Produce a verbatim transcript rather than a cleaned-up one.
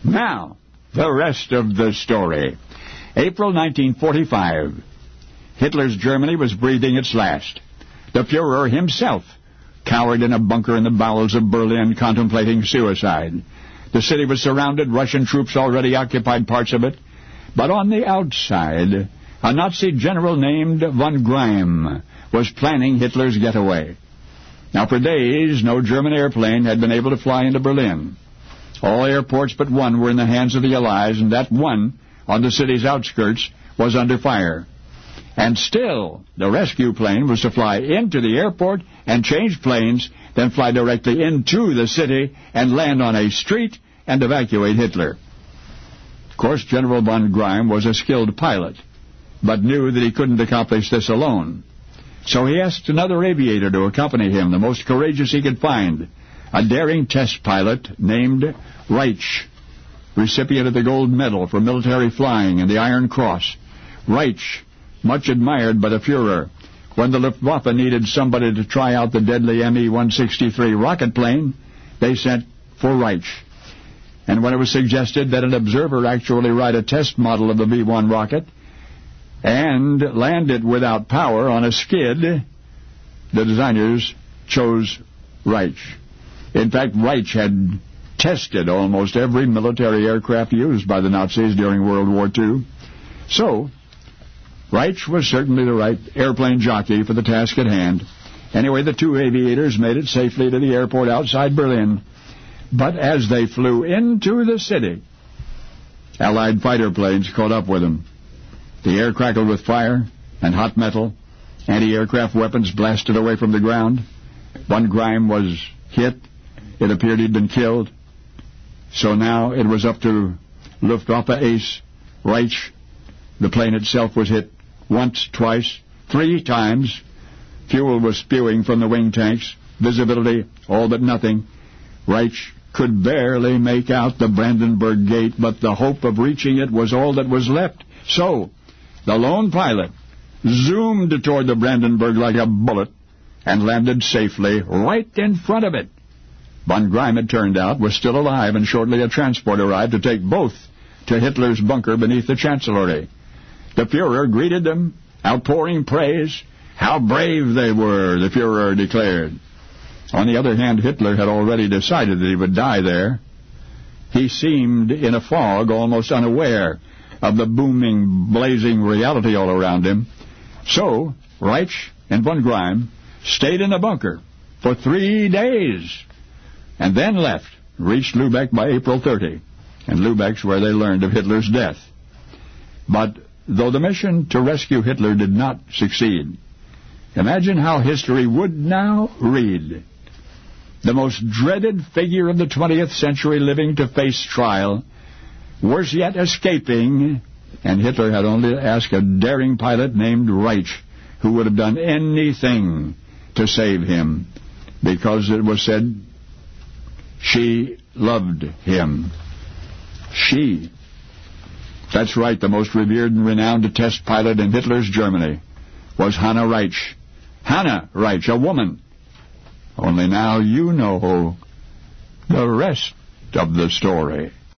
Now, the rest of the story. April nineteen forty-five. Hitler's Germany was breathing its last. The Fuhrer himself cowered in a bunker in the bowels of Berlin contemplating suicide. The city was surrounded. Russian troops already occupied parts of it. But on the outside, a Nazi general named von Greim was planning Hitler's getaway. Now, for days, no German airplane had been able to fly into Berlin. All airports but one were in the hands of the Allies, and that one, on the city's outskirts, was under fire. And still, the rescue plane was to fly into the airport and change planes, then fly directly into the city and land on a street and evacuate Hitler. Of course, General von Greim was a skilled pilot, but knew that he couldn't accomplish this alone. So he asked another aviator to accompany him, the most courageous he could find, a daring test pilot named Reich, recipient of the Gold Medal for military flying and the Iron Cross. Reich, much admired by the Fuhrer. When the Luftwaffe needed somebody to try out the deadly M E one sixty-three rocket plane, they sent for Reich. And when it was suggested that an observer actually ride a test model of the V one rocket and land it without power on a skid, the designers chose Reich. In fact, Reich had tested almost every military aircraft used by the Nazis during World War Two. So, Reich was certainly the right airplane jockey for the task at hand. Anyway, the two aviators made it safely to the airport outside Berlin. But as they flew into the city, Allied fighter planes caught up with them. The air crackled with fire and hot metal. Anti-aircraft weapons blasted away from the ground. Von Greim was hit. It appeared he'd been killed. So now it was up to Luftwaffe ace Reich. The plane itself was hit once, twice, three times. Fuel was spewing from the wing tanks. Visibility, all but nothing. Reich could barely make out the Brandenburg Gate, but the hope of reaching it was all that was left. So, the lone pilot zoomed toward the Brandenburg like a bullet and landed safely right in front of it. Von Greim, it turned out, was still alive, and shortly a transport arrived to take both to Hitler's bunker beneath the Chancellery. The Fuhrer greeted them, outpouring praise. How brave they were, the Fuhrer declared. On the other hand, Hitler had already decided that he would die there. He seemed in a fog, almost unaware of the booming, blazing reality all around him. So, Reich and von Greim stayed in the bunker for three days and then left, reached Lübeck by April thirtieth. And Lübeck's where they learned of Hitler's death. But though the mission to rescue Hitler did not succeed, imagine how history would now read. The most dreaded figure of the twentieth century living to face trial, worse yet escaping, and Hitler had only to ask a daring pilot named Reich, who would have done anything to save him, because it was said she loved him. She. That's right, the most revered and renowned test pilot in Hitler's Germany was Hanna Reich. Hanna Reich, a woman. Only now you know the rest of the story.